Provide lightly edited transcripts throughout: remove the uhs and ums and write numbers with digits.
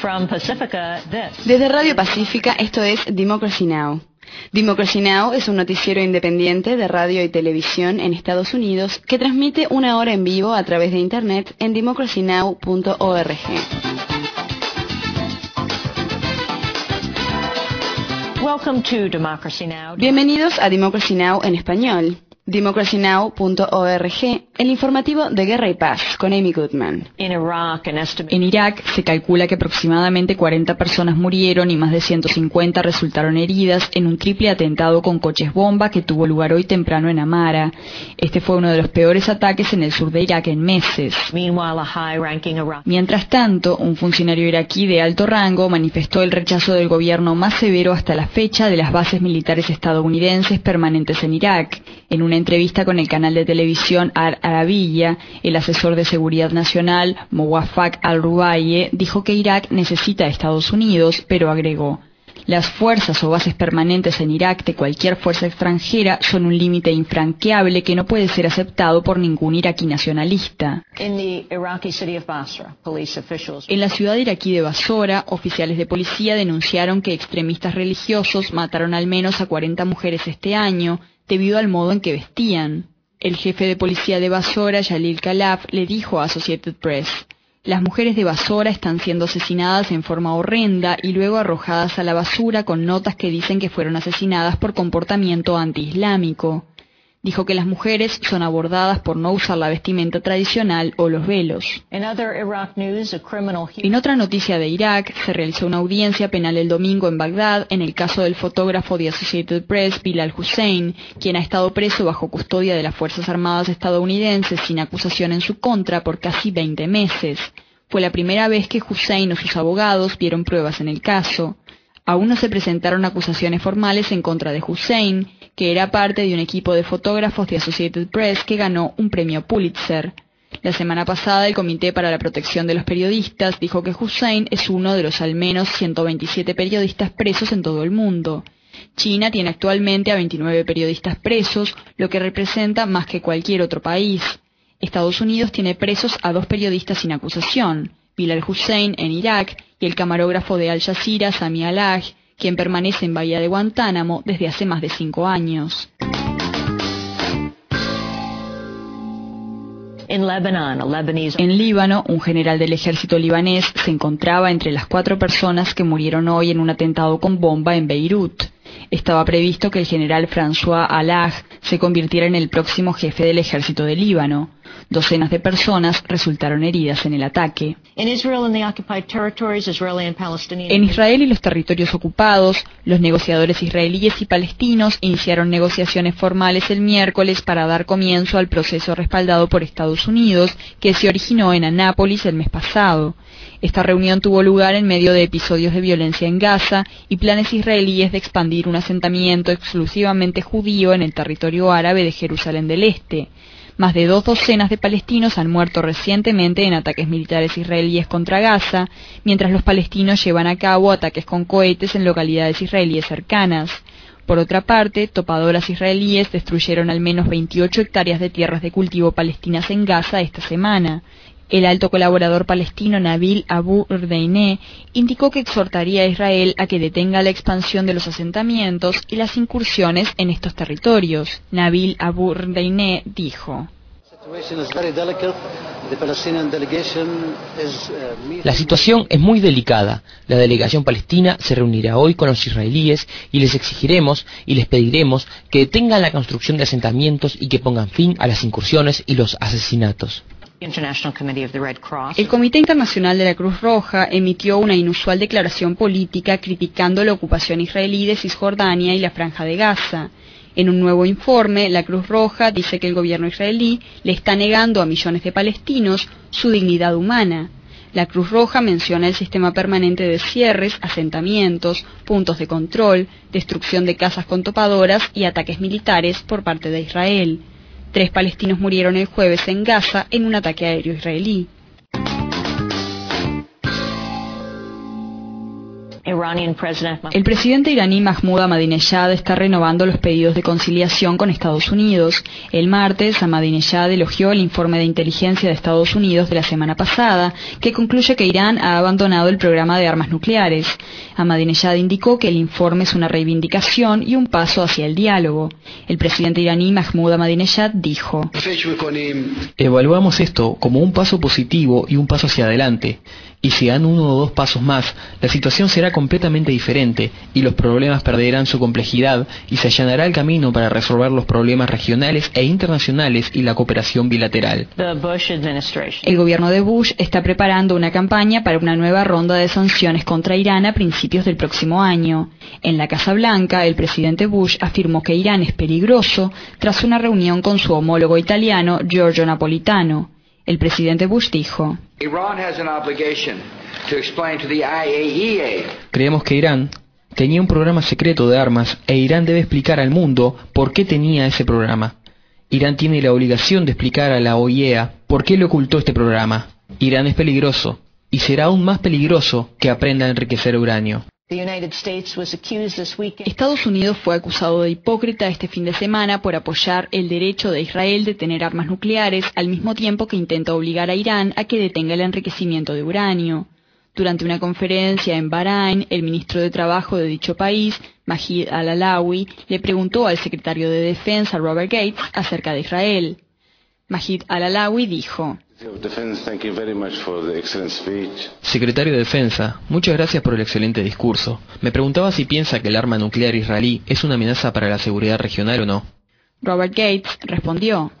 From Pacifica, this. Desde Radio Pacífica, esto es Democracy Now! Democracy Now! Es un noticiero independiente de radio y televisión en Estados Unidos que transmite una hora en vivo a través de Internet en democracynow.org. Welcome to Democracy Now! Bienvenidos a Democracy Now! En español. democracynow.org, el informativo de Guerra y Paz, con Amy Goodman. En Irak se calcula que aproximadamente 40 personas murieron y más de 150 resultaron heridas en un triple atentado con coches bomba que tuvo lugar hoy temprano en Amara. Este fue uno de los peores ataques en el sur de Irak en meses. Mientras tanto, un funcionario iraquí de alto rango manifestó el rechazo del gobierno más severo hasta la fecha de las bases militares estadounidenses permanentes en Irak. En una entrevista con el canal de televisión Al Arabiya, el asesor de seguridad nacional, Mowafaq al-Rubaye, dijo que Irak necesita a Estados Unidos, pero agregó: las fuerzas o bases permanentes en Irak de cualquier fuerza extranjera son un límite infranqueable que no puede ser aceptado por ningún iraquí nacionalista. En la ciudad iraquí de Basora, oficiales de policía denunciaron que extremistas religiosos mataron al menos a 40 mujeres este año, debido al modo en que vestían. El jefe de policía de Basora, Jalil Khalaf, le dijo a Associated Press: las mujeres de Basora están siendo asesinadas en forma horrenda y luego arrojadas a la basura con notas que dicen que fueron asesinadas por comportamiento antiislámico. Dijo que las mujeres son abordadas por no usar la vestimenta tradicional o los velos. En otra noticia de Irak, se realizó una audiencia penal el domingo en Bagdad en el caso del fotógrafo de Associated Press, Bilal Hussein, quien ha estado preso bajo custodia de las Fuerzas Armadas estadounidenses sin acusación en su contra por casi 20 meses. Fue la primera vez que Hussein o sus abogados vieron pruebas en el caso. Aún no se presentaron acusaciones formales en contra de Hussein, que era parte de un equipo de fotógrafos de Associated Press que ganó un premio Pulitzer. La semana pasada, el Comité para la Protección de los Periodistas dijo que Hussein es uno de los al menos 127 periodistas presos en todo el mundo. China tiene actualmente a 29 periodistas presos, lo que representa más que cualquier otro país. Estados Unidos tiene presos a 2 periodistas sin acusación: Bilal Hussein en Irak y el camarógrafo de Al Jazeera, Sami Alaj, quien permanece en Bahía de Guantánamo desde hace más de 5 años. En Líbano, un general del ejército libanés se encontraba entre las 4 personas que murieron hoy en un atentado con bomba en Beirut. Estaba previsto que el general François Alaj se convirtiera en el próximo jefe del ejército de Líbano. Docenas de personas resultaron heridas en el ataque. En Israel y los territorios ocupados, los negociadores israelíes y palestinos iniciaron negociaciones formales el miércoles para dar comienzo al proceso respaldado por Estados Unidos, que se originó en Anápolis el mes pasado. Esta reunión tuvo lugar en medio de episodios de violencia en Gaza y planes israelíes de expandir un asentamiento exclusivamente judío en el territorio árabe de Jerusalén del Este. Más de 2 docenas de palestinos han muerto recientemente en ataques militares israelíes contra Gaza, mientras los palestinos llevan a cabo ataques con cohetes en localidades israelíes cercanas. Por otra parte, topadoras israelíes destruyeron al menos 28 hectáreas de tierras de cultivo palestinas en Gaza esta semana. El alto colaborador palestino Nabil Abu Rdeiné indicó que exhortaría a Israel a que detenga la expansión de los asentamientos y las incursiones en estos territorios. Nabil Abu Rdeiné dijo: la situación es muy delicada. La delegación palestina se reunirá hoy con los israelíes y les exigiremos y les pediremos que detengan la construcción de asentamientos y que pongan fin a las incursiones y los asesinatos. El Comité Internacional de la Cruz Roja emitió una inusual declaración política criticando la ocupación israelí de Cisjordania y la Franja de Gaza. En un nuevo informe, la Cruz Roja dice que el gobierno israelí le está negando a millones de palestinos su dignidad humana. La Cruz Roja menciona el sistema permanente de cierres, asentamientos, puntos de control, destrucción de casas con topadoras y ataques militares por parte de Israel. 3 palestinos murieron el jueves en Gaza en un ataque aéreo israelí. El presidente iraní Mahmoud Ahmadinejad está renovando los pedidos de conciliación con Estados Unidos. El martes, Ahmadinejad elogió el informe de inteligencia de Estados Unidos de la semana pasada, que concluye que Irán ha abandonado el programa de armas nucleares. Ahmadinejad indicó que el informe es una reivindicación y un paso hacia el diálogo. El presidente iraní Mahmoud Ahmadinejad dijo: Evaluamos esto como un paso positivo y un paso hacia adelante. Y si dan 1 o 2 pasos más, la situación será completamente diferente y los problemas perderán su complejidad y se allanará el camino para resolver los problemas regionales e internacionales y la cooperación bilateral. El gobierno de Bush está preparando una campaña para una nueva ronda de sanciones contra Irán a principios del próximo año. En la Casa Blanca, el presidente Bush afirmó que Irán es peligroso tras una reunión con su homólogo italiano Giorgio Napolitano. El presidente Bush dijo: Creemos que Irán tenía un programa secreto de armas e Irán debe explicar al mundo por qué tenía ese programa. Irán tiene la obligación de explicar a la OIEA por qué le ocultó este programa. Irán es peligroso y será aún más peligroso que aprenda a enriquecer uranio. Estados Unidos fue acusado de hipócrita este fin de semana por apoyar el derecho de Israel de tener armas nucleares al mismo tiempo que intenta obligar a Irán a que detenga el enriquecimiento de uranio. Durante una conferencia en Bahrein, el ministro de Trabajo de dicho país, Majid al-Alawi, le preguntó al secretario de Defensa Robert Gates acerca de Israel. Majid al-Alawi dijo: Secretario de Defensa, muchas gracias por el excelente discurso. Me preguntaba si piensa que el arma nuclear israelí es una amenaza para la seguridad regional o no. Robert Gates respondió: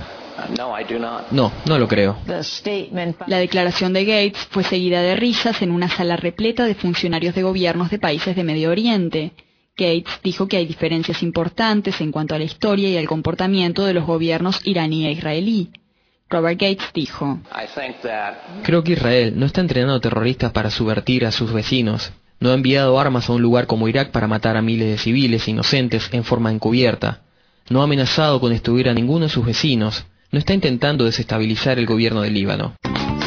No lo creo. La declaración de Gates fue seguida de risas en una sala repleta de funcionarios de gobiernos de países de Medio Oriente. Gates dijo que hay diferencias importantes en cuanto a la historia y el comportamiento de los gobiernos iraní e israelí. Robert Gates dijo: Creo que Israel no está entrenando terroristas para subvertir a sus vecinos. No ha enviado armas a un lugar como Irak para matar a miles de civiles inocentes en forma encubierta. No ha amenazado con destruir a ninguno de sus vecinos. No está intentando desestabilizar el gobierno del Líbano.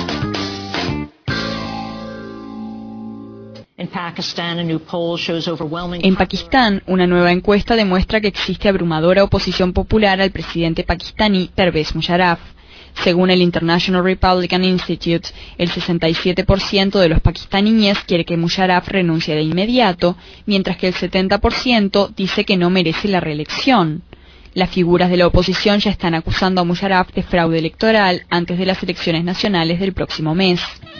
En Pakistán, una nueva encuesta demuestra que existe abrumadora oposición popular al presidente pakistaní Pervez Musharraf. Según el International Republican Institute, el 67% de los pakistaníes quiere que Musharraf renuncie de inmediato, mientras que el 70% dice que no merece la reelección. Las figuras de la oposición ya están acusando a Musharraf de fraude electoral antes de las elecciones nacionales del próximo mes.